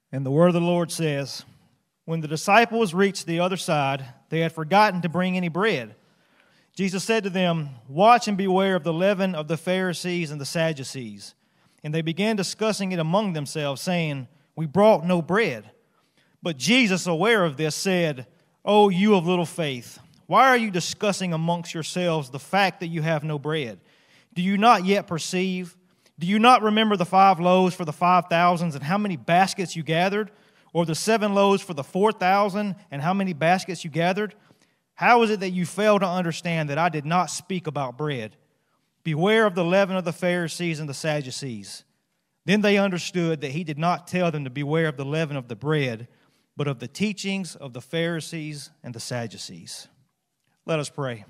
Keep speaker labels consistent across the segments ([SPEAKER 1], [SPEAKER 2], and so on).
[SPEAKER 1] And the word of the Lord says, when the disciples reached the other side, they had forgotten to bring any bread. Jesus said to them, watch and beware of the leaven of the Pharisees and the Sadducees. And they began discussing it among themselves, saying, we brought no bread. But Jesus, aware of this, said, O you of little faith, why are you discussing amongst yourselves the fact that you have no bread? Do you not yet perceive? Do you not remember the 5 loaves for the 5,000 and how many baskets you gathered? Or the 7 loaves for the 4,000 and how many baskets you gathered? How is it that you fail to understand that I did not speak about bread? Beware of the leaven of the Pharisees and the Sadducees. Then they understood that he did not tell them to beware of the leaven of the bread, but of the teachings of the Pharisees and the Sadducees. Let us pray.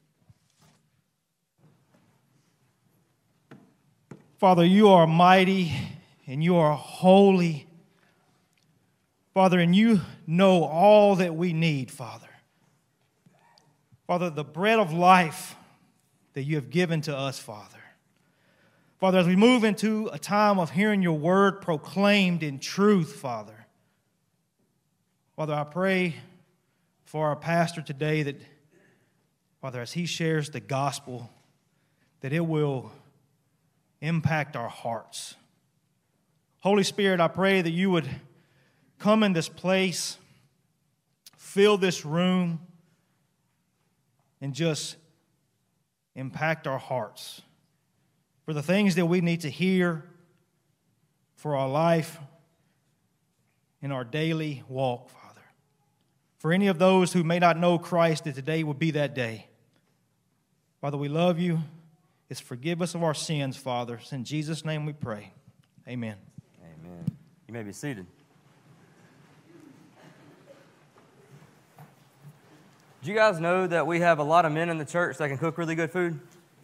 [SPEAKER 1] Father, you are mighty and you are holy. Father, and you know all that we need, Father. Father, the bread of life that you have given to us, Father. Father, as we move into a time of hearing your word proclaimed in truth, Father. Father, I pray for our pastor today that, Father, as he shares the gospel, that it will impact our hearts. Holy Spirit, I pray that you would come in this place, fill this room, and just impact our hearts for the things that we need to hear for our life in our daily walk, Father. For any of those who may not know Christ, that today would be that day. Father, we love you. It's forgive us of our sins, Father. It's in Jesus' name we pray. Amen.
[SPEAKER 2] Amen. You may be seated. Do you guys know that we have a lot of men in the church that can cook really good food?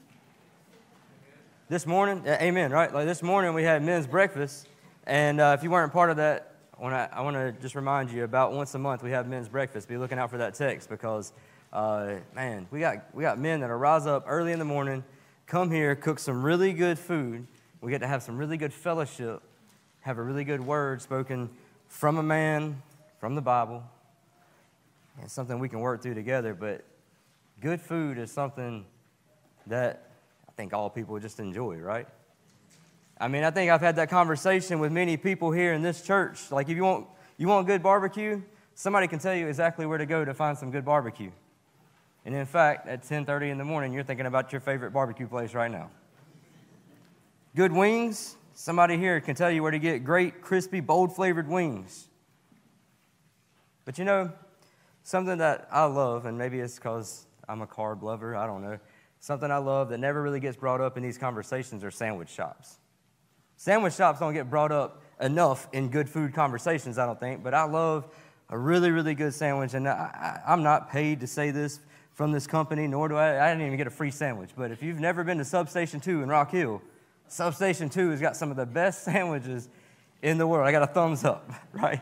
[SPEAKER 2] This morning, amen, right? Like this morning we had men's breakfast, and if you weren't part of that, I want to just remind you about once a month we have men's breakfast. Be looking out for that text because, man, we got men that rise up early in the morning, come here, cook some really good food. We get to have some really good fellowship, have a really good word spoken from a man, from the Bible. It's something we can work through together, but good food is something that I think all people just enjoy, right? I mean, I think I've had that conversation with many people here in this church. Like, if you want good barbecue, somebody can tell you exactly where to go to find some good barbecue. And in fact, at 10:30 in the morning, you're thinking about your favorite barbecue place right now. Good wings, somebody here can tell you where to get great, crispy, bold-flavored wings. But you know, something that I love, and maybe it's because I'm a carb lover, I don't know. Something I love that never really gets brought up in these conversations are sandwich shops. Sandwich shops don't get brought up enough in good food conversations, I don't think, but I love a really, really good sandwich, and I'm not paid to say this from this company, nor do I didn't even get a free sandwich, but if you've never been to Substation 2 in Rock Hill, Substation 2 has got some of the best sandwiches in the world. I got a thumbs up, right?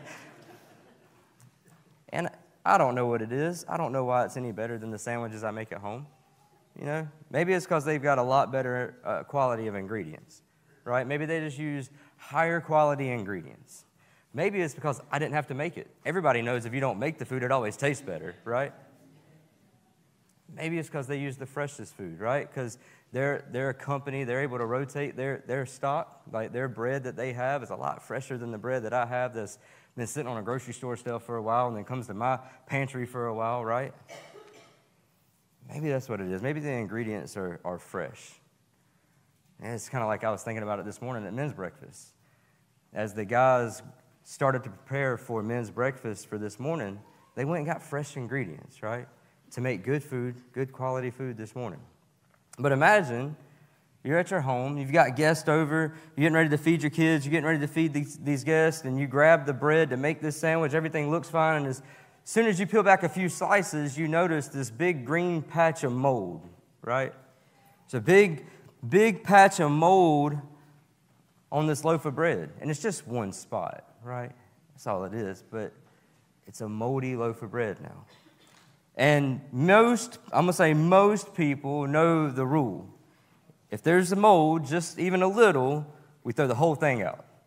[SPEAKER 2] And I don't know what it is. I don't know why it's any better than the sandwiches I make at home. You know, maybe it's because they've got a lot better quality of ingredients, right? Maybe they just use higher quality ingredients. Maybe it's because I didn't have to make it. Everybody knows if you don't make the food, it always tastes better, right? Maybe it's because they use the freshest food, right? Because they're a company, they're able to rotate their stock. Like their bread that they have is a lot fresher than the bread that I have that's been sitting on a grocery store shelf for a while and then comes to my pantry for a while, right? Maybe that's what it is. Maybe the ingredients are fresh. And it's kind of like I was thinking about it this morning at men's breakfast. As the guys started to prepare for men's breakfast for this morning, they went and got fresh ingredients, right? To make good food, good quality food this morning. But imagine you're at your home, you've got guests over, you're getting ready to feed your kids, you're getting ready to feed these guests, and you grab the bread to make this sandwich, everything looks fine, and as soon as you peel back a few slices, you notice this big green patch of mold, right? It's a big patch of mold on this loaf of bread, and it's just one spot, right? That's all it is, but it's a moldy loaf of bread now. And most people know the rule. If there's a mold, just even a little, we throw the whole thing out,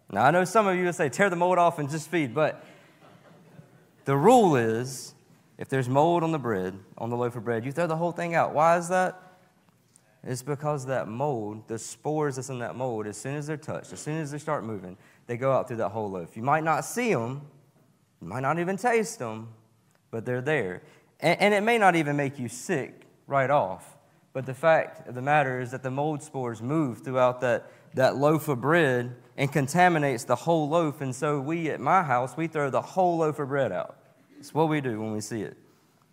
[SPEAKER 2] Now, I know some of you will say, tear the mold off and just feed, but the rule is, if there's mold on the bread, on the loaf of bread, you throw the whole thing out. Why is that? It's because that mold, the spores that's in that mold, as soon as they're touched, as soon as they start moving, they go out through that whole loaf. You might not see them, you might not even taste them, but they're there. And it may not even make you sick right off. But the fact of the matter is that the mold spores move throughout that loaf of bread and contaminates the whole loaf. And so we, at my house, we throw the whole loaf of bread out. It's what we do when we see it.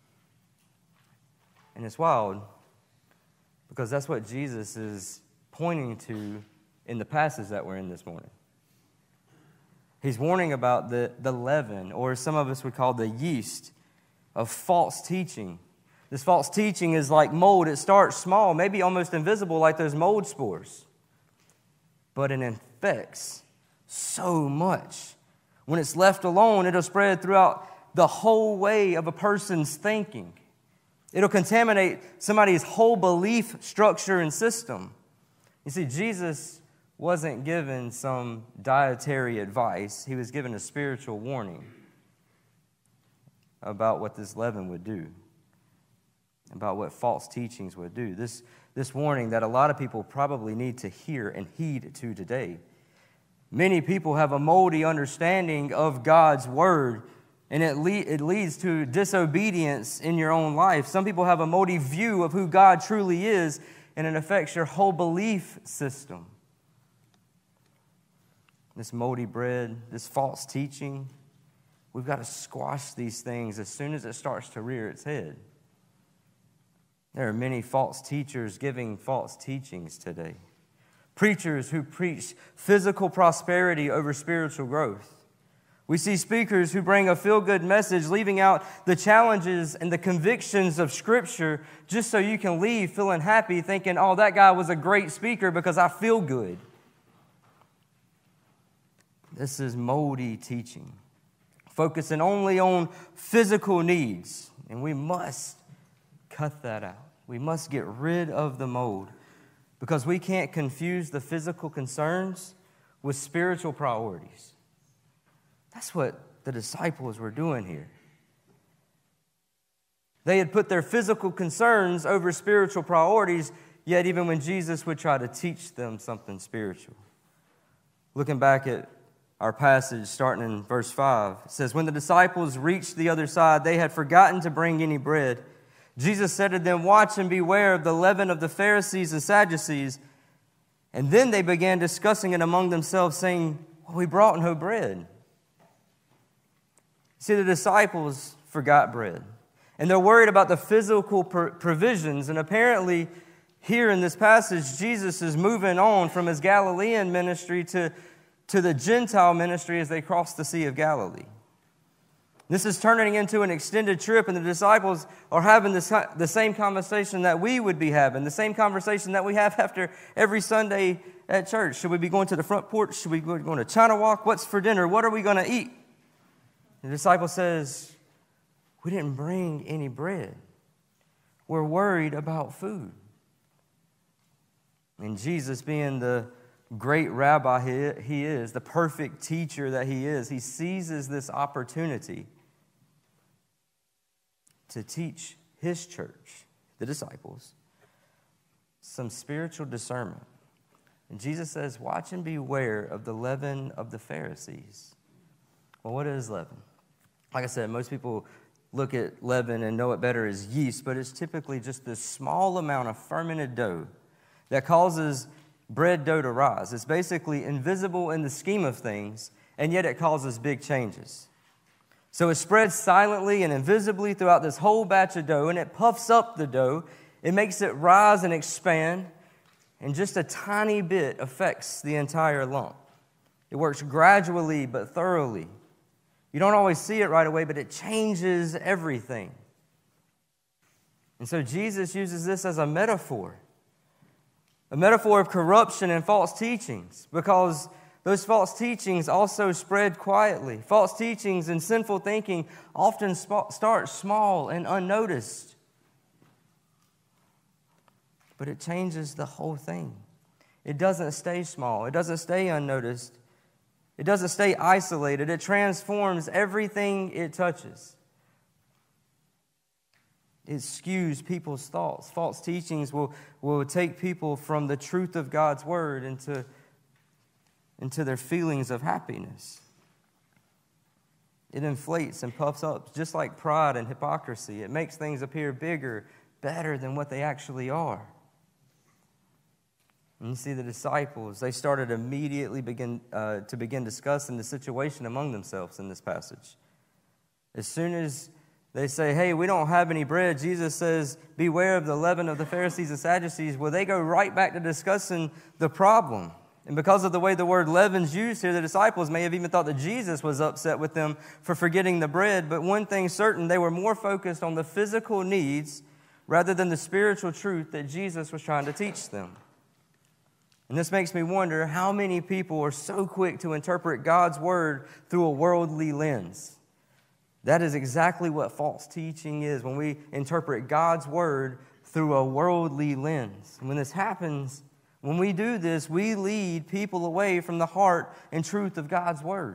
[SPEAKER 2] And it's wild because that's what Jesus is pointing to in the passage that we're in this morning. He's warning about the leaven, or some of us would call the yeast, of false teaching. This false teaching is like mold. It starts small, maybe almost invisible like those mold spores. But it infects so much. When it's left alone, it'll spread throughout the whole way of a person's thinking. It'll contaminate somebody's whole belief structure and system. You see, Jesus wasn't given some dietary advice. He was given a spiritual warning about what this leaven would do, about what false teachings would do. This warning that a lot of people probably need to hear and heed to today. Many people have a moldy understanding of God's word, and it leads to disobedience in your own life. Some people have a moldy view of who God truly is, and it affects your whole belief system. This moldy bread, this false teaching, we've got to squash these things as soon as it starts to rear its head. There are many false teachers giving false teachings today. Preachers who preach physical prosperity over spiritual growth. We see speakers who bring a feel-good message, leaving out the challenges and the convictions of Scripture just so you can leave feeling happy, thinking, oh, that guy was a great speaker because I feel good. This is moldy teaching, focusing only on physical needs, and we must cut that out. We must get rid of the mold because we can't confuse the physical concerns with spiritual priorities. That's what the disciples were doing here. They had put their physical concerns over spiritual priorities, yet even when Jesus would try to teach them something spiritual. Looking back at our passage starting in verse 5, it says, when the disciples reached the other side, they had forgotten to bring any bread. Jesus said to them, watch and beware of the leaven of the Pharisees and Sadducees. And then they began discussing it among themselves, saying, well, we brought no bread. See, the disciples forgot bread. And they're worried about the physical provisions. And apparently, here in this passage, Jesus is moving on from his Galilean ministry to the Gentile ministry as they cross the Sea of Galilee. This is turning into an extended trip, and the disciples are having the same conversation that we would be having, the same conversation that we have after every Sunday at church. Should we be going to the front porch? Should we be going to China Walk? What's for dinner? What are we going to eat? The disciple says, we didn't bring any bread. We're worried about food. And Jesus, being the great rabbi he is, the perfect teacher that he is, he seizes this opportunity to teach his church, the disciples, some spiritual discernment. And Jesus says, watch and beware of the leaven of the Pharisees. Well, what is leaven? Like I said, most people look at leaven and know it better as yeast, but it's typically just this small amount of fermented dough that causes bread dough to rise. It's basically invisible in the scheme of things, and yet it causes big changes. So it spreads silently and invisibly throughout this whole batch of dough, and it puffs up the dough. It makes it rise and expand, and just a tiny bit affects the entire lump. It works gradually but thoroughly. You don't always see it right away, but it changes everything. And so Jesus uses this as a metaphor of corruption and false teachings, because those false teachings also spread quietly. False teachings and sinful thinking often start small and unnoticed, but it changes the whole thing. It doesn't stay small. It doesn't stay unnoticed. It doesn't stay isolated. It transforms everything it touches. It skews people's thoughts. False teachings will take people from the truth of God's word into their feelings of happiness. It inflates and puffs up, just like pride and hypocrisy. It makes things appear bigger, better than what they actually are. And you see the disciples, they started immediately begin discussing the situation among themselves in this passage. As soon as they say, hey, we don't have any bread, Jesus says, beware of the leaven of the Pharisees and Sadducees. Well, they go right back to discussing the problem. And because of the way the word leaven's used here, the disciples may have even thought that Jesus was upset with them for forgetting the bread. But one thing's certain, they were more focused on the physical needs rather than the spiritual truth that Jesus was trying to teach them. And this makes me wonder how many people are so quick to interpret God's word through a worldly lens. That is exactly what false teaching is, when we interpret God's word through a worldly lens. And when this happens, when we do this, we lead people away from the heart and truth of God's word.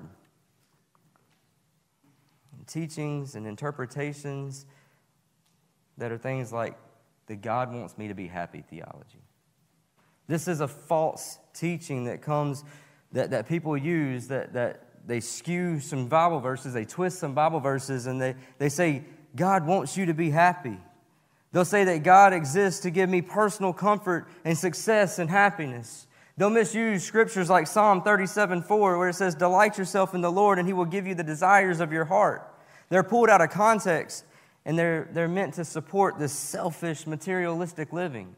[SPEAKER 2] And teachings and interpretations that are things like the God wants me to be happy theology. This is a false teaching that comes, that people use, that they skew some Bible verses, they twist some Bible verses, and they say, God wants you to be happy. They'll say that God exists to give me personal comfort and success and happiness. They'll misuse scriptures like Psalm 37:4, where it says, delight yourself in the Lord and He will give you the desires of your heart. They're pulled out of context, and they're meant to support this selfish, materialistic living.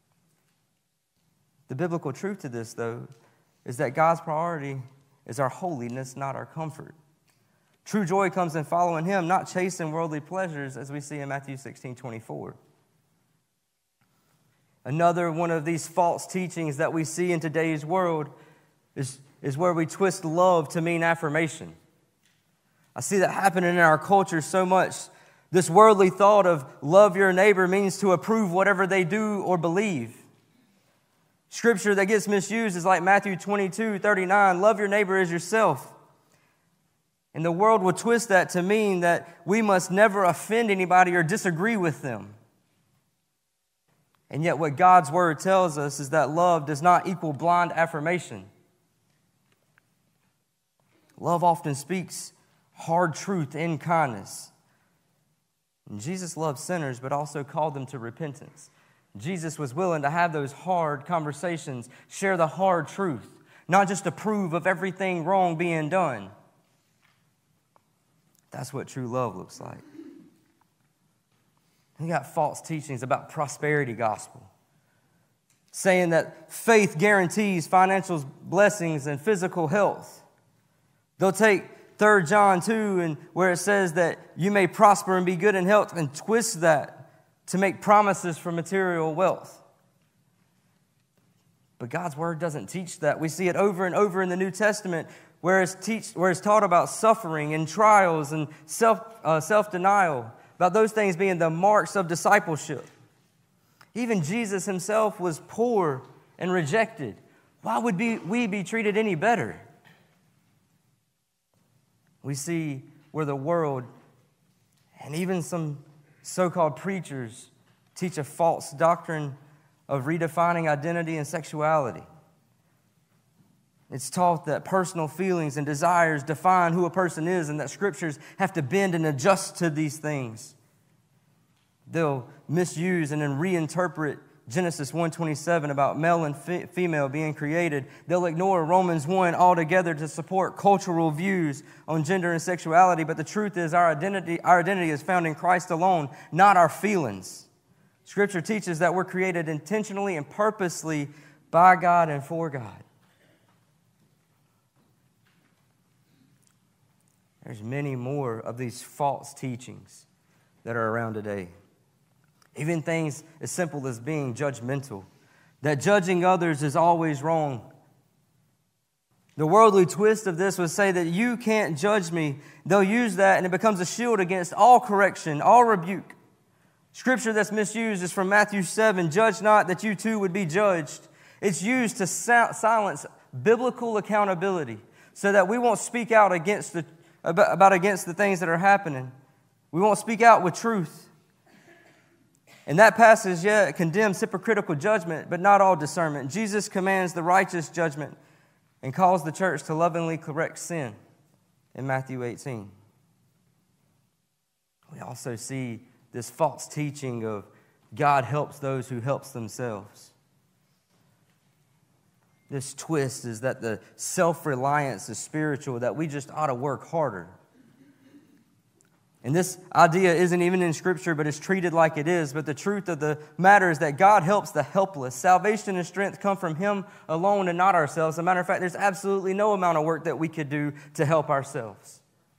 [SPEAKER 2] The biblical truth to this, though, is that God's priority is our holiness, not our comfort. True joy comes in following Him, not chasing worldly pleasures, as we see in Matthew 16:24. Another one of these false teachings that we see in today's world is where we twist love to mean affirmation. I see that happening in our culture so much. This worldly thought of love your neighbor means to approve whatever they do or believe. Scripture that gets misused is like Matthew 22:39, love your neighbor as yourself. And the world will twist that to mean that we must never offend anybody or disagree with them. And yet what God's word tells us is that love does not equal blind affirmation. Love often speaks hard truth in kindness. And Jesus loved sinners, but also called them to repentance. Jesus was willing to have those hard conversations, share the hard truth, not just approve of everything wrong being done. That's what true love looks like. You got false teachings about prosperity gospel, saying that faith guarantees financial blessings and physical health. They'll take 3 John 2, and where it says that you may prosper and be good in health, and twist that to make promises for material wealth. But God's word doesn't teach that. We see it over and over in the New Testament, where it's taught about suffering and trials and self-denial, about those things being the marks of discipleship. Even Jesus himself was poor and rejected. Why would we be treated any better? We see where the world and even some so-called preachers teach a false doctrine of redefining identity and sexuality. It's taught that personal feelings and desires define who a person is, and that scriptures have to bend and adjust to these things. They'll misuse and then reinterpret Genesis 1:27 about male and female being created. They'll ignore Romans 1 altogether to support cultural views on gender and sexuality. But the truth is our identity is found in Christ alone, not our feelings. Scripture teaches that we're created intentionally and purposely by God and for God. There's many more of these false teachings that are around today. Even things as simple as being judgmental, that judging others is always wrong. The worldly twist of this would say that you can't judge me. They'll use that and it becomes a shield against all correction, all rebuke. Scripture that's misused is from Matthew 7, judge not that you too would be judged. It's used to silence biblical accountability, so that we won't speak out against the things that are happening. We won't speak out with truth. And that passage, it condemns hypocritical judgment, but not all discernment. Jesus commands the righteous judgment and calls the church to lovingly correct sin in Matthew 18. We also see this false teaching of God helps those who helps themselves. This twist is that the self-reliance is spiritual, that we just ought to work harder. And this idea isn't even in Scripture, but it's treated like it is. But the truth of the matter is that God helps the helpless. Salvation and strength come from Him alone and not ourselves. As a matter of fact, there's absolutely no amount of work that we could do to help ourselves.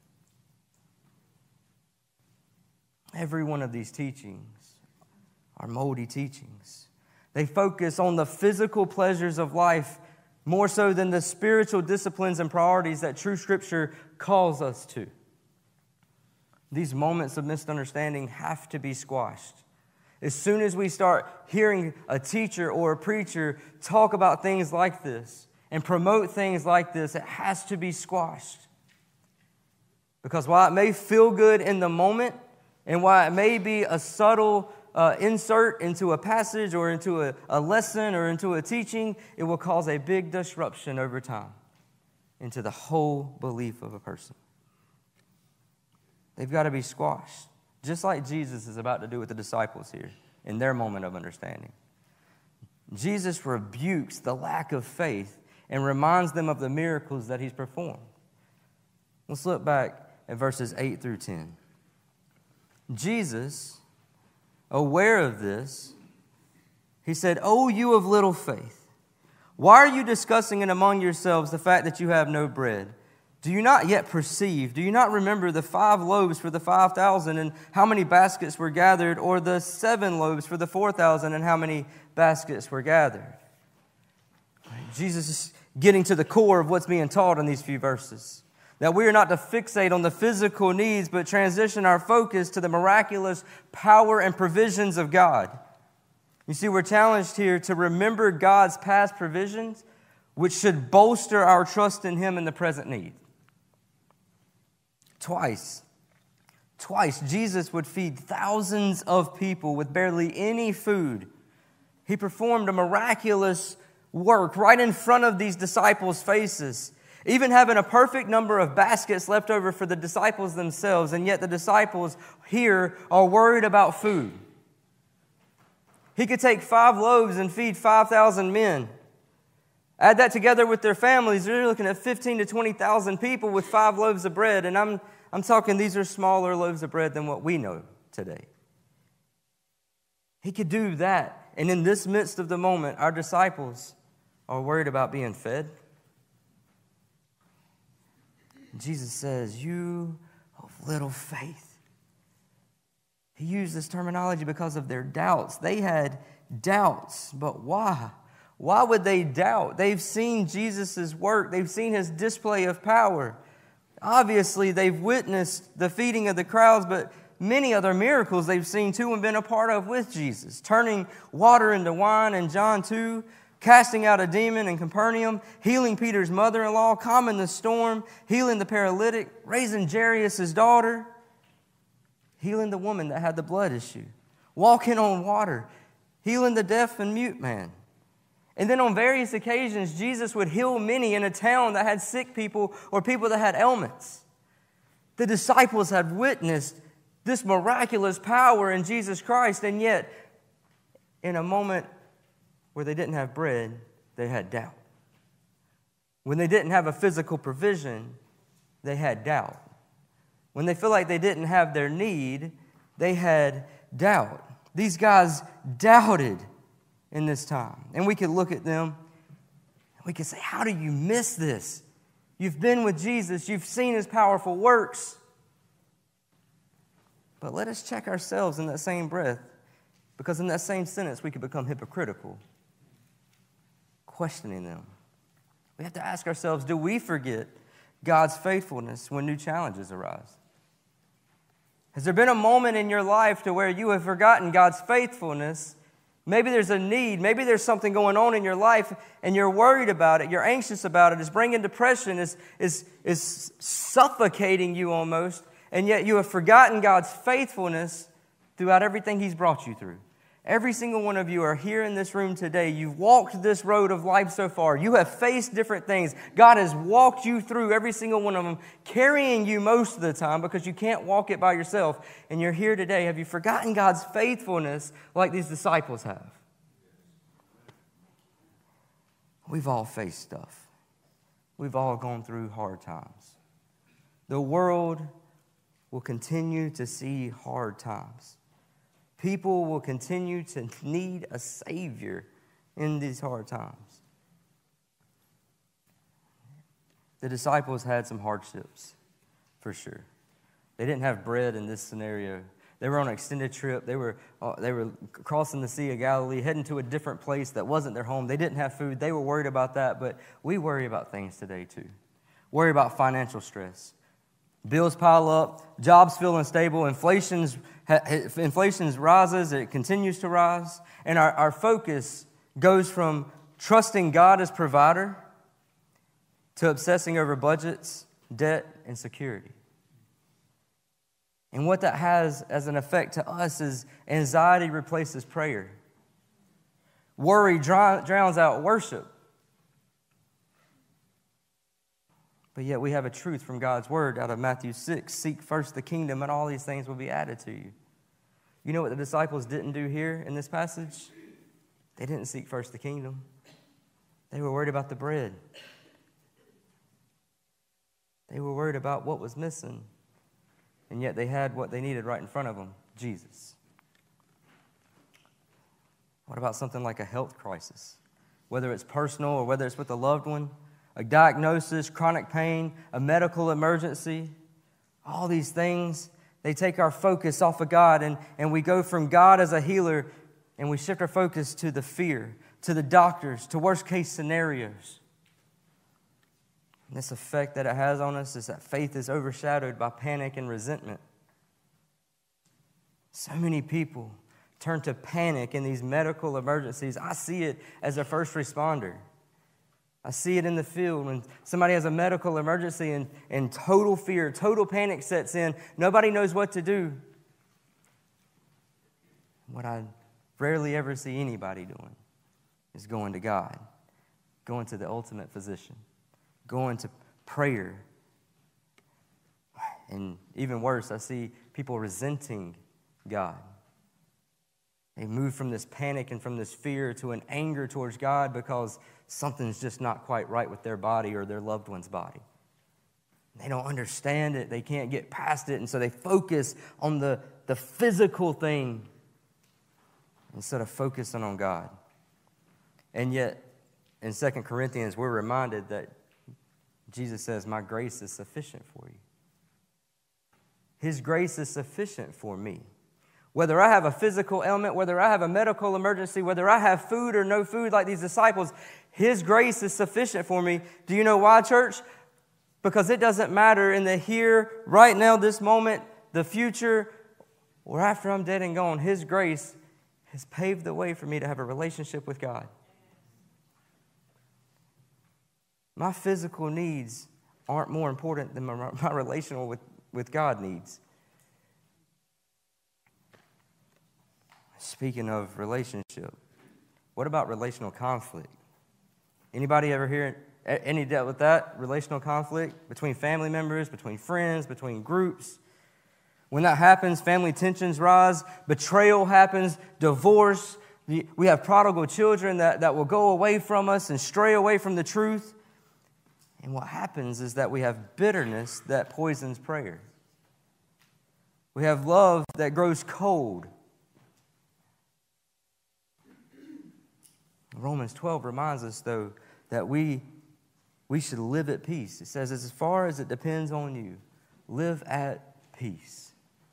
[SPEAKER 2] Every one of these teachings are moldy teachings. They focus on the physical pleasures of life more so than the spiritual disciplines and priorities that true Scripture calls us to. These moments of misunderstanding have to be squashed. As soon as we start hearing a teacher or a preacher talk about things like this and promote things like this, it has to be squashed. Because while it may feel good in the moment, and while it may be a subtle insert into a passage or into a lesson or into a teaching, it will cause a big disruption over time into the whole belief of a person. They've got to be squashed, just like Jesus is about to do with the disciples here in their moment of understanding. Jesus rebukes the lack of faith and reminds them of the miracles that He's performed. Let's look back at verses 8 through 10. Jesus, aware of this, He said, "O you of little faith, why are you discussing it among yourselves the fact that you have no bread? Do you not yet perceive? Do you not remember the 5 loaves for the 5,000 and how many baskets were gathered, or the 7 loaves for the 4,000 and how many baskets were gathered?" Jesus is getting to the core of what's being taught in these few verses. That we are not to fixate on the physical needs, but transition our focus to the miraculous power and provisions of God. You see, we're challenged here to remember God's past provisions, which should bolster our trust in Him in the present need. Twice, Jesus would feed thousands of people with barely any food. He performed a miraculous work right in front of these disciples' faces, even having a perfect number of baskets left over for the disciples themselves, and yet the disciples here are worried about food. He could take 5 loaves and feed 5,000 men. Add that together with their families, you're looking at 15 to 20,000 people with 5 loaves of bread, and I'm talking these are smaller loaves of bread than what we know today. He could do that, and in this midst of the moment, our disciples are worried about being fed. Jesus says, "You of little faith." He used this terminology because of their doubts. They had doubts, but why? Why would they doubt? They've seen Jesus' work. They've seen His display of power. Obviously, they've witnessed the feeding of the crowds, but many other miracles they've seen too and been a part of with Jesus. Turning water into wine in John 2, casting out a demon in Capernaum, healing Peter's mother-in-law, calming the storm, healing the paralytic, raising Jairus' daughter, healing the woman that had the blood issue, walking on water, healing the deaf and mute man. And then on various occasions, Jesus would heal many in a town that had sick people or people that had ailments. The disciples had witnessed this miraculous power in Jesus Christ, and yet, in a moment where they didn't have bread, they had doubt. When they didn't have a physical provision, they had doubt. When they feel like they didn't have their need, they had doubt. These guys doubted in this time. And we could look at them and we could say, how do you miss this? You've been with Jesus. You've seen His powerful works. But let us check ourselves in that same breath, because in that same sentence we could become hypocritical, questioning them. We have to ask ourselves, do we forget God's faithfulness when new challenges arise? Has there been a moment in your life to where you have forgotten God's faithfulness Maybe there's a need. Maybe there's something going on in your life and you're worried about it. You're anxious about it. It's bringing depression. It's suffocating you almost. And yet you have forgotten God's faithfulness throughout everything He's brought you through. Every single one of you are here in this room today. You've walked this road of life so far. You have faced different things. God has walked you through every single one of them, carrying you most of the time because you can't walk it by yourself. And you're here today. Have you forgotten God's faithfulness like these disciples have? We've all faced stuff. We've all gone through hard times. The world will continue to see hard times. People will continue to need a Savior in these hard times. The disciples had some hardships, for sure. They didn't have bread in this scenario. They were on an extended trip. They were crossing the Sea of Galilee, heading to a different place that wasn't their home. They didn't have food. They were worried about that, but we worry about things today too. Worry about financial stress. Bills pile up, jobs feel unstable, inflation rises, it continues to rise, and our focus goes from trusting God as provider to obsessing over budgets, debt, and security. And what that has as an effect to us is anxiety replaces prayer. Worry drowns out worship. But yet we have a truth from God's word out of Matthew 6. Seek first the kingdom and all these things will be added to you. You know what the disciples didn't do here in this passage? They didn't seek first the kingdom. They were worried about the bread. They were worried about what was missing. And yet they had what they needed right in front of them, Jesus. What about something like a health crisis? Whether it's personal or whether it's with a loved one, a diagnosis, chronic pain, a medical emergency, all these things, they take our focus off of God and we go from God as a healer and we shift our focus to the fear, to the doctors, to worst case scenarios. And this effect that it has on us is that faith is overshadowed by panic and resentment. So many people turn to panic in these medical emergencies. I see it as a first responder. I see it in the field when somebody has a medical emergency and total fear, total panic sets in. Nobody knows what to do. What I rarely ever see anybody doing is going to God, going to the ultimate physician, going to prayer. And even worse, I see people resenting God. They move from this panic and from this fear to an anger towards God because something's just not quite right with their body or their loved one's body. They don't understand it. They can't get past it. And so they focus on the physical thing instead of focusing on God. And yet, in 2 Corinthians, we're reminded that Jesus says, my grace is sufficient for you. His grace is sufficient for me. Whether I have a physical ailment, whether I have a medical emergency, whether I have food or no food like these disciples, His grace is sufficient for me. Do you know why, church? Because it doesn't matter in the here, right now, this moment, the future, or after I'm dead and gone. His grace has paved the way for me to have a relationship with God. My physical needs aren't more important than my relational with God needs. Speaking of relationship, what about relational conflict? Anybody ever hear any dealt with that? Relational conflict between family members, between friends, between groups. When that happens, family tensions rise, betrayal happens, divorce. We have prodigal children that will go away from us and stray away from the truth. And what happens is that we have bitterness that poisons prayer. We have love that grows cold. Romans 12 reminds us, though, that we should live at peace. It says, as far as it depends on you, live at peace.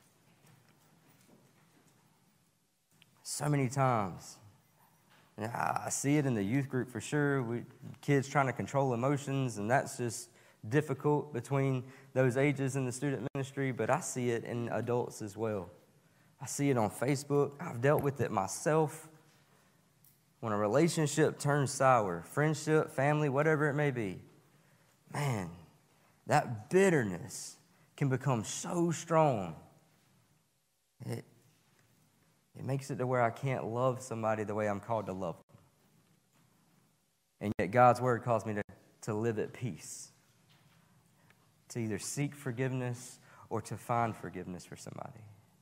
[SPEAKER 2] So many times, I see it in the youth group for sure. Kids trying to control emotions, and that's just difficult between those ages in the student ministry, but I see it in adults as well. I see it on Facebook. I've dealt with it myself. when a relationship turns sour, friendship, family, whatever it may be, man, that bitterness can become so strong. It makes it to where I can't love somebody the way I'm called to love them. And yet God's word calls me to live at peace, to either seek forgiveness or to find forgiveness for somebody.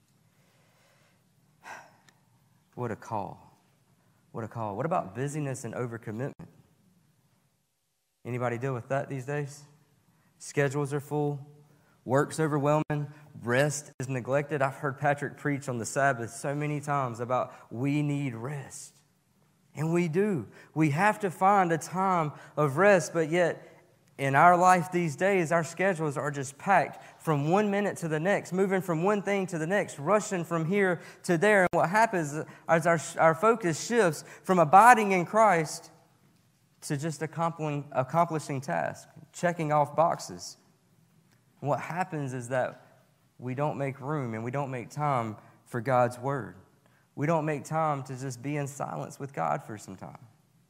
[SPEAKER 2] What a call. What a call. What about busyness and overcommitment? Anybody deal with that these days? Schedules are full. Work's overwhelming. Rest is neglected. I've heard Patrick preach on the Sabbath so many times about we need rest. And we do. We have to find a time of rest, but yet in our life these days, our schedules are just packed from 1 minute to the next, moving from one thing to the next, rushing from here to there. And what happens is our focus shifts from abiding in Christ to just accomplishing tasks, checking off boxes. And what happens is that we don't make room and we don't make time for God's word. We don't make time to just be in silence with God for some time.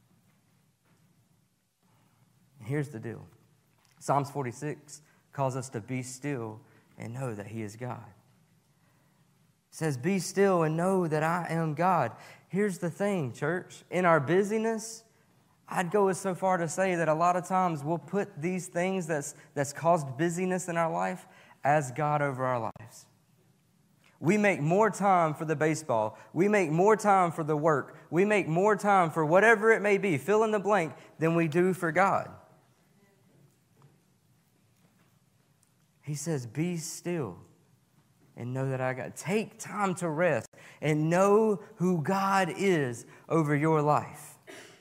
[SPEAKER 2] Here's the deal. Psalms 46 calls us to be still and know that He is God. It says, be still and know that I am God. Here's the thing, church. In our busyness, I'd go so far to say that a lot of times we'll put these things that's caused busyness in our life as God over our lives. We make more time for the baseball. We make more time for the work. We make more time for whatever it may be, fill in the blank, than we do for God. He says, be still and know that I got. Take time to rest and know who God is over your life.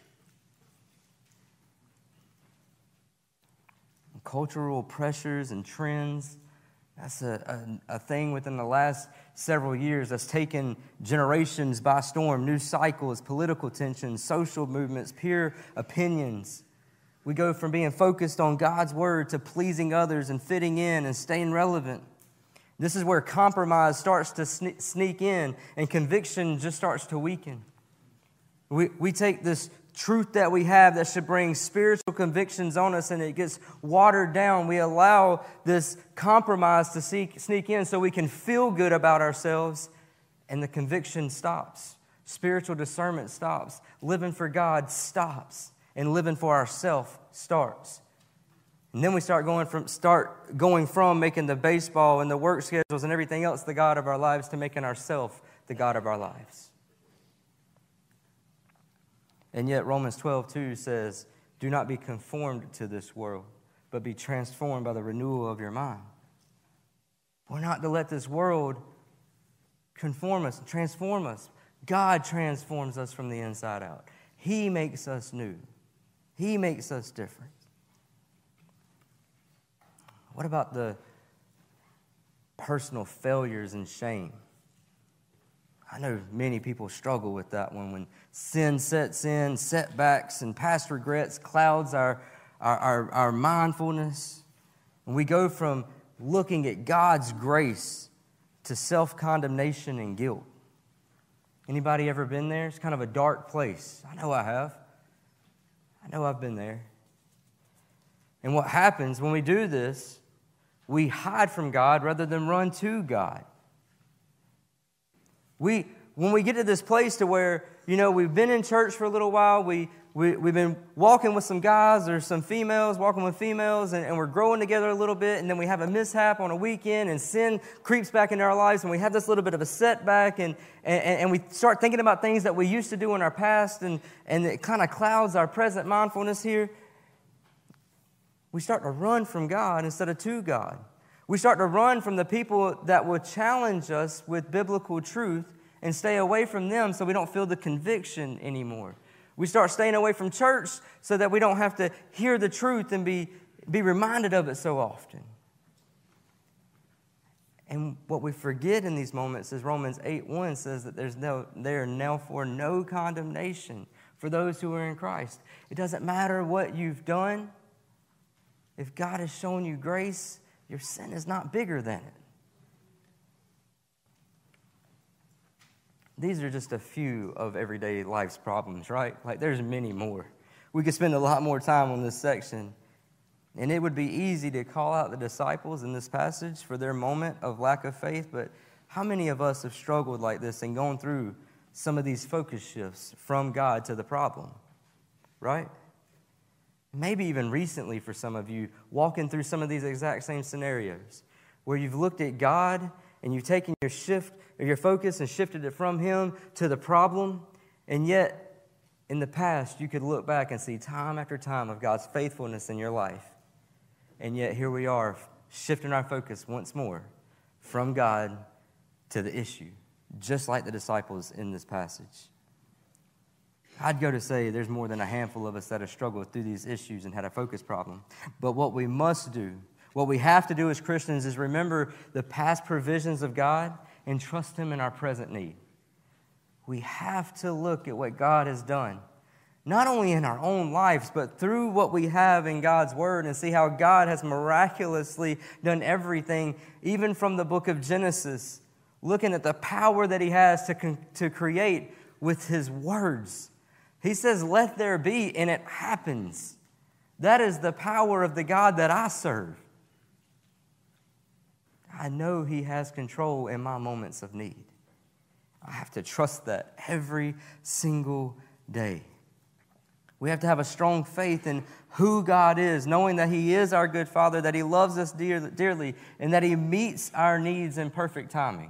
[SPEAKER 2] Cultural pressures and trends, that's a thing within the last several years that's taken generations by storm. News cycles, political tensions, social movements, peer opinions. We go from being focused on God's word to pleasing others and fitting in and staying relevant. This is where compromise starts to sneak in and conviction just starts to weaken. We take this truth that we have that should bring spiritual convictions on us and it gets watered down. We allow this compromise to sneak in so we can feel good about ourselves and the conviction stops. Spiritual discernment stops. Living for God stops and living for ourselves starts. And then we start going from making the baseball and the work schedules and everything else the God of our lives to making ourselves the God of our lives. And yet Romans 12:2 says, do not be conformed to this world, but be transformed by the renewal of your mind. We're not to let this world conform us, transform us. God transforms us from the inside out. He makes us new. He makes us different. What about the personal failures and shame? I know many people struggle with that one. When sin sets in, setbacks and past regrets clouds our mindfulness. And we go from looking at God's grace to self-condemnation and guilt. Anybody ever been there? It's kind of a dark place. I know I have. I know I've been there. And what happens when we do this, we hide from God rather than run to God. When we get to this place to where, we've been in church for a little while, we've been walking with some guys or some females, walking with females, and we're growing together a little bit, and then we have a mishap on a weekend, and sin creeps back into our lives, and we have this little bit of a setback, and we start thinking about things that we used to do in our past, and it kind of clouds our present mindfulness here. We start to run from God instead of to God. We start to run from the people that will challenge us with biblical truth and stay away from them so we don't feel the conviction anymore. We start staying away from church so that we don't have to hear the truth and be reminded of it so often. And what we forget in these moments is Romans 8:1 says that there are now for no condemnation for those who are in Christ. It doesn't matter what you've done. If God has shown you grace, your sin is not bigger than it. these are just a few of everyday life's problems, right? Like there's many more. We could spend a lot more time on this section. And it would be easy to call out the disciples in this passage for their moment of lack of faith, but how many of us have struggled like this and gone through some of these focus shifts from God to the problem, right? Maybe even recently for some of you, walking through some of these exact same scenarios where you've looked at God and you've taken your focus and shifted it from Him to the problem, and yet in the past you could look back and see time after time of God's faithfulness in your life. And yet here we are, shifting our focus once more from God to the issue, just like the disciples in this passage. I'd go to say there's more than a handful of us that have struggled through these issues and had a focus problem. But what we must do, what we have to do as Christians is remember the past provisions of God and trust Him in our present need. We have to look at what God has done, not only in our own lives, but through what we have in God's Word, and see how God has miraculously done everything, even from the book of Genesis, looking at the power that He has to create with His words. He says, "Let there be," and it happens. That is the power of the God that I serve. I know He has control in my moments of need. I have to trust that every single day. We have to have a strong faith in who God is, knowing that He is our good Father, that He loves us dearly, and that He meets our needs in perfect timing.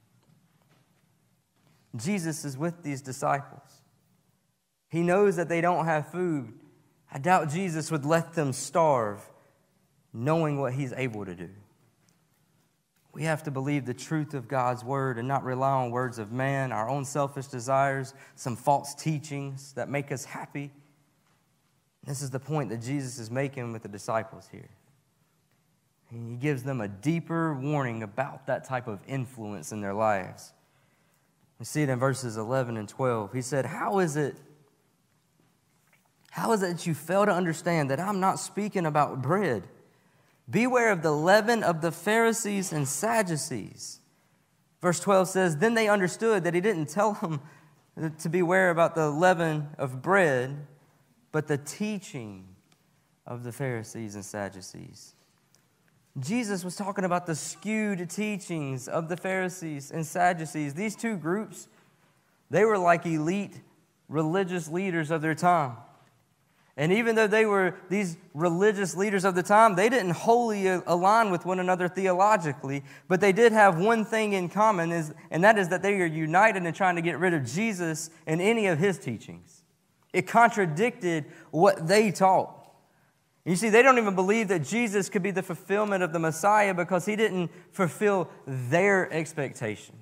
[SPEAKER 2] Jesus is with these disciples. He knows that they don't have food. I doubt Jesus would let them starve, knowing what He's able to do. We have to believe the truth of God's Word and not rely on words of man, our own selfish desires, some false teachings that make us happy. This is the point that Jesus is making with the disciples here. And He gives them a deeper warning about that type of influence in their lives. We see it in verses 11 and 12. He said, How is it that you fail to understand that I'm not speaking about bread? Beware of the leaven of the Pharisees and Sadducees. Verse 12 says, Then they understood that He didn't tell them to beware about the leaven of bread, but the teaching of the Pharisees and Sadducees. Jesus was talking about the skewed teachings of the Pharisees and Sadducees. These two groups, they were like elite religious leaders of their time. And even though they were these religious leaders of the time, they didn't wholly align with one another theologically, but they did have one thing in common, and that is that they are united in trying to get rid of Jesus and any of His teachings. It contradicted what they taught. You see, they don't even believe that Jesus could be the fulfillment of the Messiah because He didn't fulfill their expectations.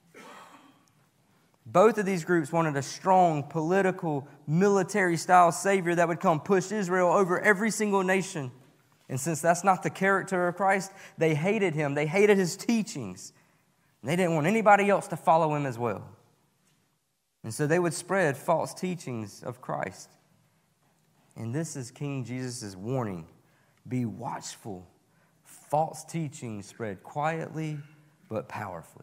[SPEAKER 2] Both of these groups wanted a strong, political, military-style Savior that would come push Israel over every single nation. And since that's not the character of Christ, they hated Him. They hated His teachings. They didn't want anybody else to follow Him as well. And so they would spread false teachings of Christ. And this is King Jesus' warning. Be watchful. False teachings spread quietly but powerfully.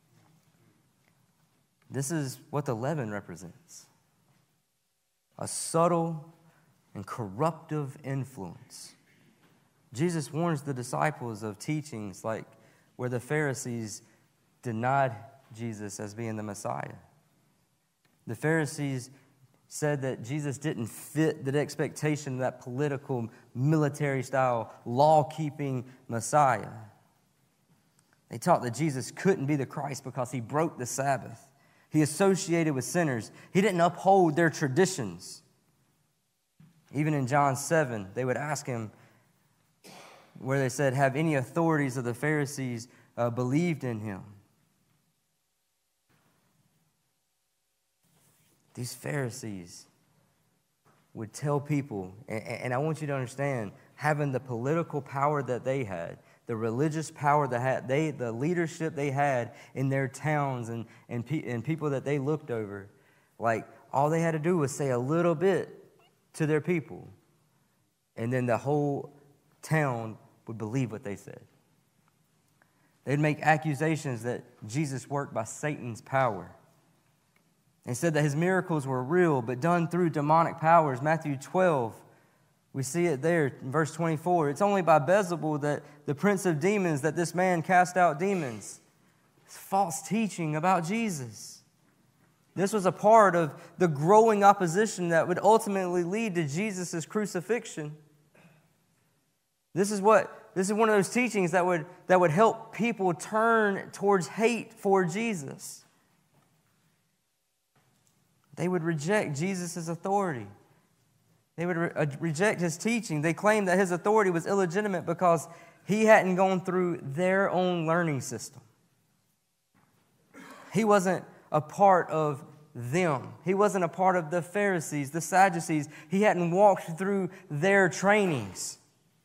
[SPEAKER 2] This is what the leaven represents. A subtle and corruptive influence. Jesus warns the disciples of teachings like where the Pharisees denied Jesus as being the Messiah. The Pharisees said that Jesus didn't fit the expectation of that political, military-style, law-keeping Messiah. They taught that Jesus couldn't be the Christ because He broke the Sabbath. He associated with sinners. He didn't uphold their traditions. Even in John 7, they would ask Him, where they said, have any authorities of the Pharisees believed in Him? These Pharisees would tell people, and I want you to understand, having the political power that they had, the religious power that the leadership they had in their towns and people that they looked over, like all they had to do was say a little bit to their people, and then the whole town would believe what they said. They'd make accusations that Jesus worked by Satan's power. They said that his miracles were real, but done through demonic powers. Matthew 12, we see it there in verse 24. It's only by Beelzebul, that the prince of demons, that this man cast out demons. It's false teaching about Jesus. This was a part of the growing opposition that would ultimately lead to Jesus' crucifixion. This is one of those teachings that would help people turn towards hate for Jesus. They would reject Jesus' authority. They would reject his teaching. They claimed that his authority was illegitimate because he hadn't gone through their own learning system. He wasn't a part of them. He wasn't a part of the Pharisees, the Sadducees. He hadn't walked through their trainings.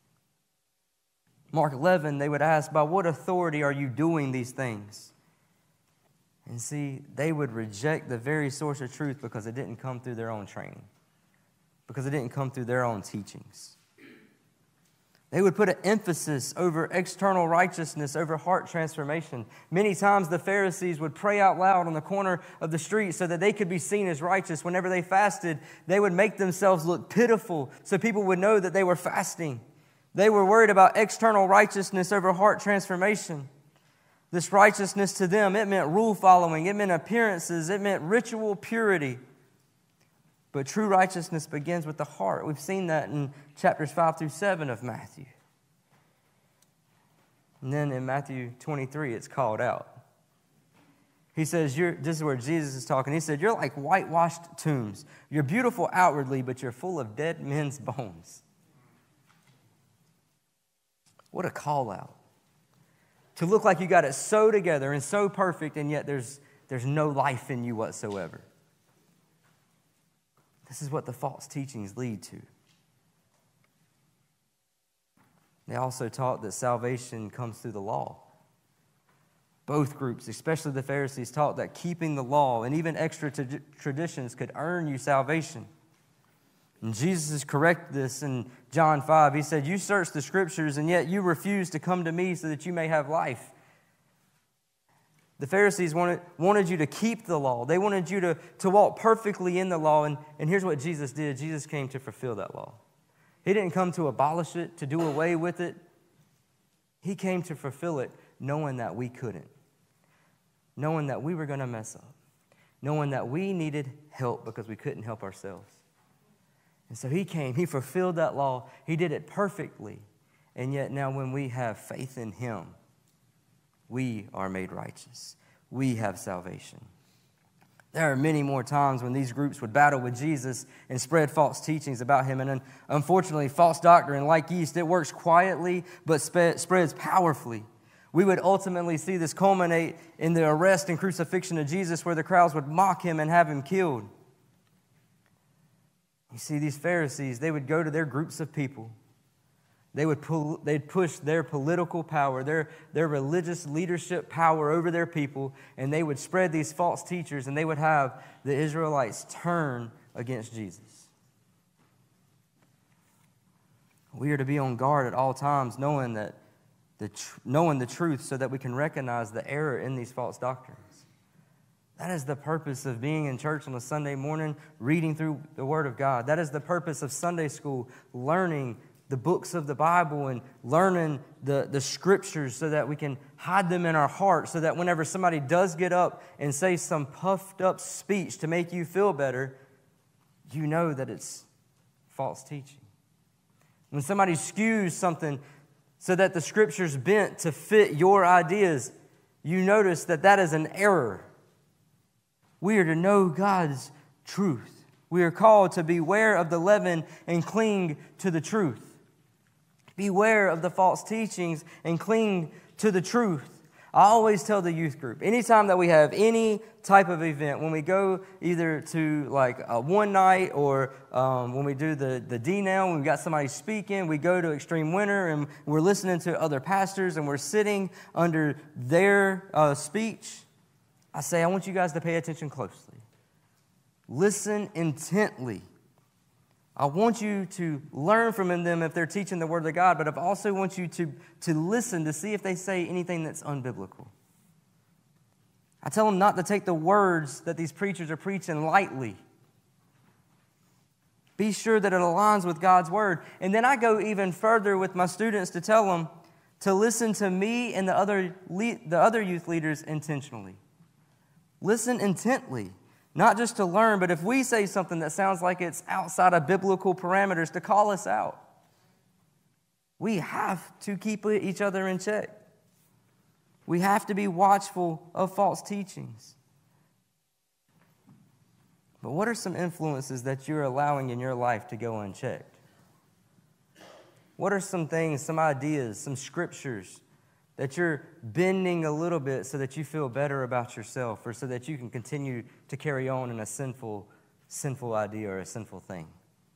[SPEAKER 2] Mark 11, they would ask, by what authority are you doing these things? And see, they would reject the very source of truth because it didn't come through their own training, because it didn't come through their own teachings. They would put an emphasis over external righteousness, over heart transformation. Many times the Pharisees would pray out loud on the corner of the street so that they could be seen as righteous. Whenever they fasted, they would make themselves look pitiful so people would know that they were fasting. They were worried about external righteousness over heart transformation. This righteousness to them, it meant rule following, it meant appearances, it meant ritual purity. But true righteousness begins with the heart. We've seen that in chapters 5 through 7 of Matthew. And then in Matthew 23, it's called out. He says, this is where Jesus is talking. He said, you're like whitewashed tombs. You're beautiful outwardly, but you're full of dead men's bones. What a call out. To look like you got it so together and so perfect, and yet there's no life in you whatsoever. This is what the false teachings lead to. They also taught that salvation comes through the law. Both groups, especially the Pharisees, taught that keeping the law and even extra traditions could earn you salvation. And Jesus corrected this in John 5. He said, you search the scriptures, and yet you refuse to come to me so that you may have life. The Pharisees wanted you to keep the law. They wanted you to walk perfectly in the law. And here's what Jesus did. Jesus came to fulfill that law. He didn't come to abolish it, to do away with it. He came to fulfill it, knowing that we couldn't. Knowing that we were going to mess up. Knowing that we needed help because we couldn't help ourselves. And so he came, he fulfilled that law, he did it perfectly. And yet now when we have faith in him, we are made righteous. We have salvation. There are many more times when these groups would battle with Jesus and spread false teachings about him. And unfortunately, false doctrine, like yeast, it works quietly but spreads powerfully. We would ultimately see this culminate in the arrest and crucifixion of Jesus, where the crowds would mock him and have him killed. You see, these Pharisees, they would go to their groups of people. They'd push their political power, their religious leadership power over their people, and they would spread these false teachers, and they would have the Israelites turn against Jesus. We are to be on guard at all times, knowing the truth so that we can recognize the error in these false doctrines. That is the purpose of being in church on a Sunday morning, reading through the Word of God. That is the purpose of Sunday school, learning the books of the Bible and learning the scriptures so that we can hide them in our heart, so that whenever somebody does get up and say some puffed up speech to make you feel better, you know that it's false teaching. When somebody skews something so that the scripture's bent to fit your ideas, you notice that is an error. We are to know God's truth. We are called to beware of the leaven and cling to the truth. Beware of the false teachings and cling to the truth. I always tell the youth group, anytime that we have any type of event, when we go either to like a one night or when we do the D-Now, when we've got somebody speaking, we go to Extreme Winter and we're listening to other pastors and we're sitting under their speech, I say, I want you guys to pay attention closely. Listen intently. I want you to learn from them if they're teaching the Word of God, but I also want you to listen to see if they say anything that's unbiblical. I tell them not to take the words that these preachers are preaching lightly. Be sure that it aligns with God's word. And then I go even further with my students to tell them to listen to me and the other youth leaders intentionally. Listen intently, not just to learn, but if we say something that sounds like it's outside of biblical parameters, to call us out. We have to keep each other in check. We have to be watchful of false teachings. But what are some influences that you're allowing in your life to go unchecked? What are some things, some ideas, some scriptures that you're bending a little bit so that you feel better about yourself, or so that you can continue to carry on in a sinful idea or a sinful thing?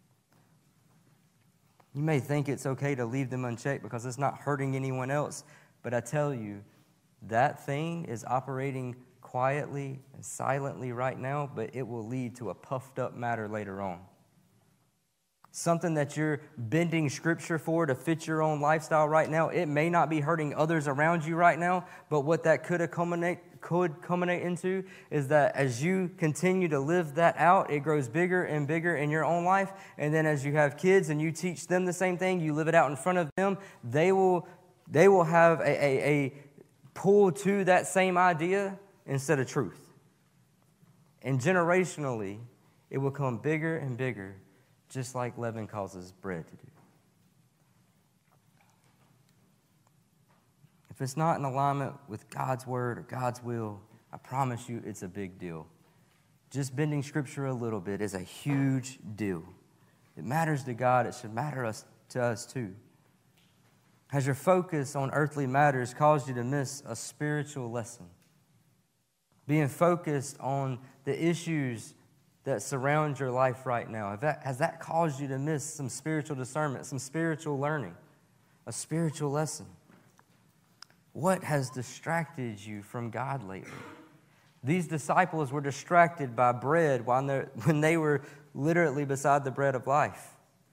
[SPEAKER 2] You may think it's okay to leave them unchecked because it's not hurting anyone else, but I tell you, that thing is operating quietly and silently right now, but it will lead to a puffed up matter later on. Something that you're bending scripture for to fit your own lifestyle right now, it may not be hurting others around you right now, but what that could culminate into is that as you continue to live that out, it grows bigger and bigger in your own life. And then as you have kids and you teach them the same thing, you live it out in front of them, they will have a pull to that same idea instead of truth. And generationally, it will come bigger and bigger, just like leaven causes bread to do. If it's not in alignment with God's word or God's will, I promise you it's a big deal. Just bending scripture a little bit is a huge deal. It matters to God. It should matter to us too. Has your focus on earthly matters caused you to miss a spiritual lesson? Being focused on the issues that surround your life right now, has that caused you to miss some spiritual discernment, some spiritual learning, a spiritual lesson? What has distracted you from God lately? These disciples were distracted by bread when they were literally beside the bread of life.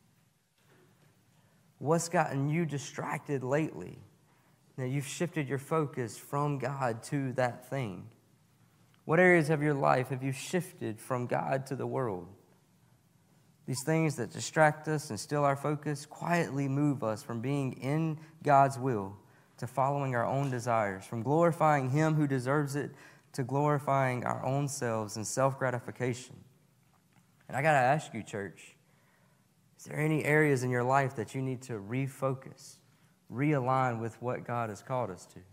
[SPEAKER 2] What's gotten you distracted lately? Now you've shifted your focus from God to that thing. What areas of your life have you shifted from God to the world? These things that distract us and steal our focus quietly move us from being in God's will to following our own desires, from glorifying Him who deserves it to glorifying our own selves and self-gratification. And I got to ask you, church, is there any areas in your life that you need to refocus, realign with what God has called us to?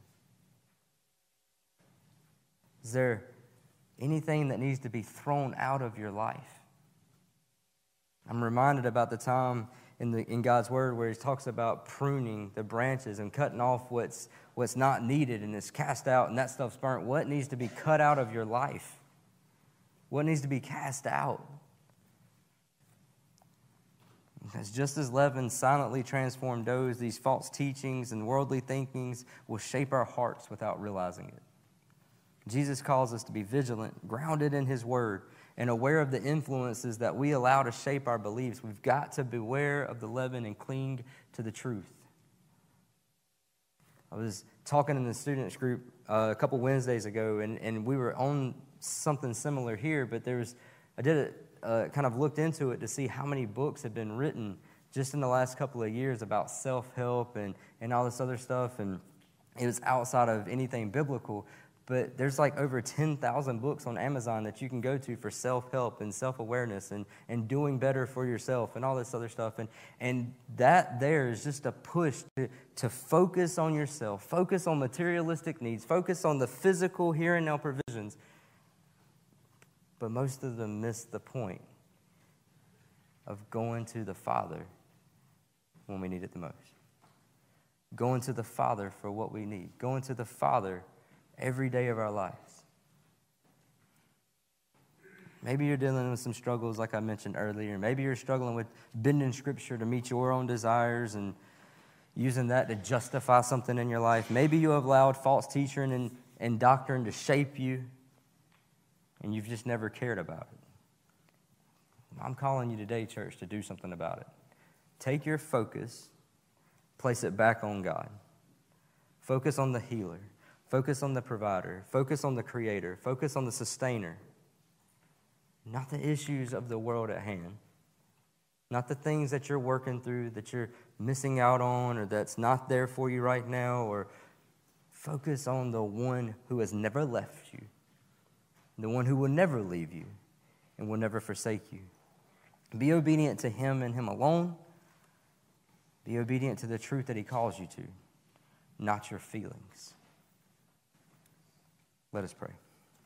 [SPEAKER 2] Is there anything that needs to be thrown out of your life? I'm reminded about the time in God's Word where He talks about pruning the branches and cutting off what's not needed and is cast out and that stuff's burnt. What needs to be cut out of your life? What needs to be cast out? Because just as leaven silently transformed doughs, these false teachings and worldly thinkings will shape our hearts without realizing it. Jesus calls us to be vigilant, grounded in His Word, and aware of the influences that we allow to shape our beliefs. We've got to beware of the leaven and cling to the truth. I was talking in the students group a couple Wednesdays ago, and we were on something similar here, but I did it. Kind of looked into it to see how many books had been written just in the last couple of years about self-help and all this other stuff, and it was outside of anything biblical, but there's like over 10,000 books on Amazon that you can go to for self-help and self-awareness and doing better for yourself and all this other stuff, and that there is just a push to focus on yourself, focus on materialistic needs, focus on the physical here and now provisions. But most of them miss the point of going to the Father when we need it the most. Going to the Father for what we need. Going to the Father every day of our lives. Maybe you're dealing with some struggles like I mentioned earlier. Maybe you're struggling with bending Scripture to meet your own desires and using that to justify something in your life. Maybe you have allowed false teaching and doctrine to shape you, and you've just never cared about it. I'm calling you today, church, to do something about it. Take your focus, place it back on God. Focus on the healer. Focus on the provider. Focus on the creator. Focus on the sustainer. Not the issues of the world at hand. Not the things that you're working through, that you're missing out on, or that's not there for you right now. Or focus on the one who has never left you. The one who will never leave you and will never forsake you. Be obedient to him and him alone. Be obedient to the truth that he calls you to, not your feelings. Let us pray.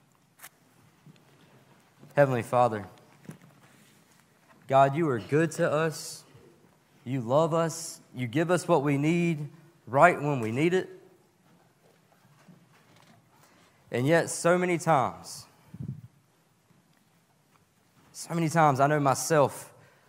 [SPEAKER 2] Heavenly Father, God, you are good to us. You love us. You give us what we need right when we need it. And yet, so many times, I know myself,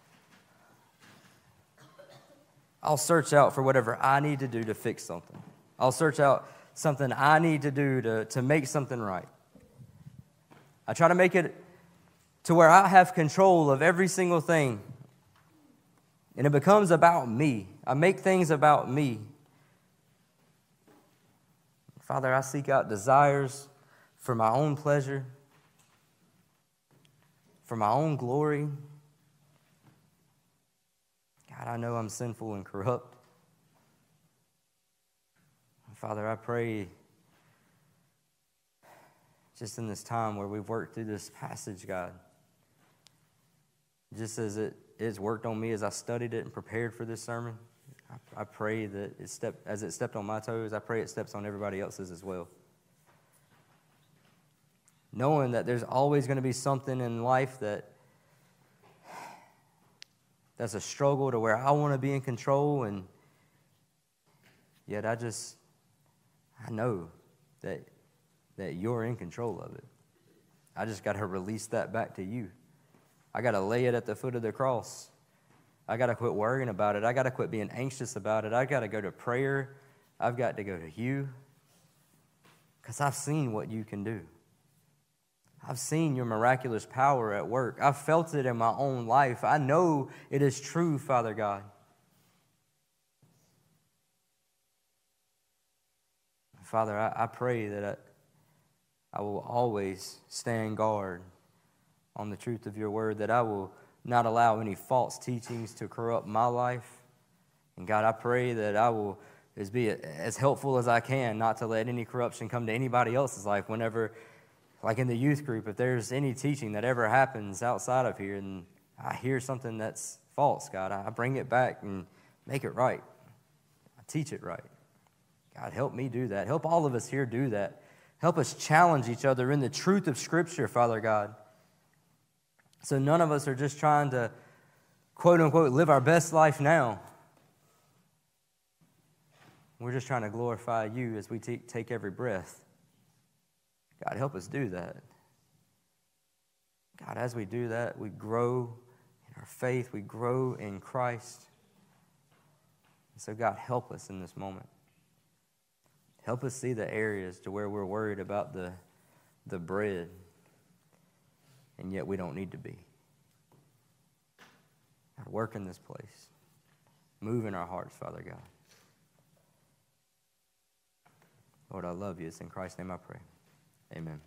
[SPEAKER 2] I'll search out for whatever I need to do to fix something. I'll search out something I need to do to make something right. I try to make it to where I have control of every single thing. And it becomes about me. I make things about me. Father, I seek out desires for my own pleasure, for my own glory. God, I know I'm sinful and corrupt. Father, I pray just in this time where we've worked through this passage, God, just as it's worked on me as I studied it and prepared for this sermon, I pray that as it stepped on my toes, I pray it steps on everybody else's as well. Knowing that there's always going to be something in life that's a struggle to where I want to be in control, and yet I know that you're in control of it. I just got to release that back to you. I got to lay it at the foot of the cross. I got to quit worrying about it. I got to quit being anxious about it. I got to go to prayer. I've got to go to you, because I've seen what you can do. I've seen your miraculous power at work. I've felt it in my own life. I know it is true, Father God. Father, I pray that I will always stand guard on the truth of your word, that I will not allow any false teachings to corrupt my life. And God, I pray that I will be as helpful as I can, not to let any corruption come to anybody else's life whenever, like in the youth group, if there's any teaching that ever happens outside of here and I hear something that's false, God, I bring it back and make it right. I teach it right. God, help me do that. Help all of us here do that. Help us challenge each other in the truth of Scripture, Father God. So none of us are just trying to, quote unquote, live our best life now. We're just trying to glorify you as we take every breath. God, help us do that. God, as we do that, we grow in our faith. We grow in Christ. And so, God, help us in this moment. Help us see the areas to where we're worried about the bread, and yet we don't need to be. God, work in this place. Move in our hearts, Father God. Lord, I love you. It's in Christ's name I pray. Amen.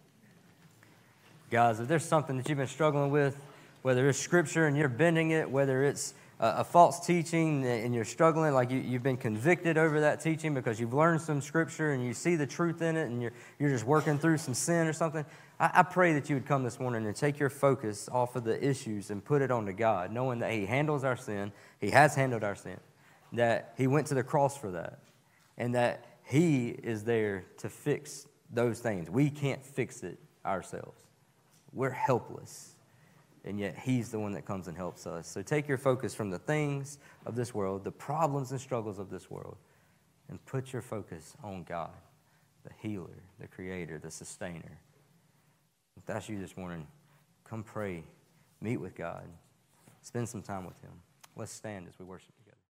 [SPEAKER 2] Guys, if there's something that you've been struggling with, whether it's Scripture and you're bending it, whether it's a false teaching and you're struggling, like you've been convicted over that teaching because you've learned some Scripture and you see the truth in it and you're just working through some sin or something, I pray that you would come this morning and take your focus off of the issues and put it onto God, knowing that He handles our sin, He has handled our sin, that He went to the cross for that, and that He is there to fix those things. We can't fix it ourselves. We're helpless. And yet He's the one that comes and helps us. So take your focus from the things of this world, the problems and struggles of this world, and put your focus on God, the healer, the creator, the sustainer. If that's you this morning, come pray, meet with God, spend some time with Him. Let's stand as we worship.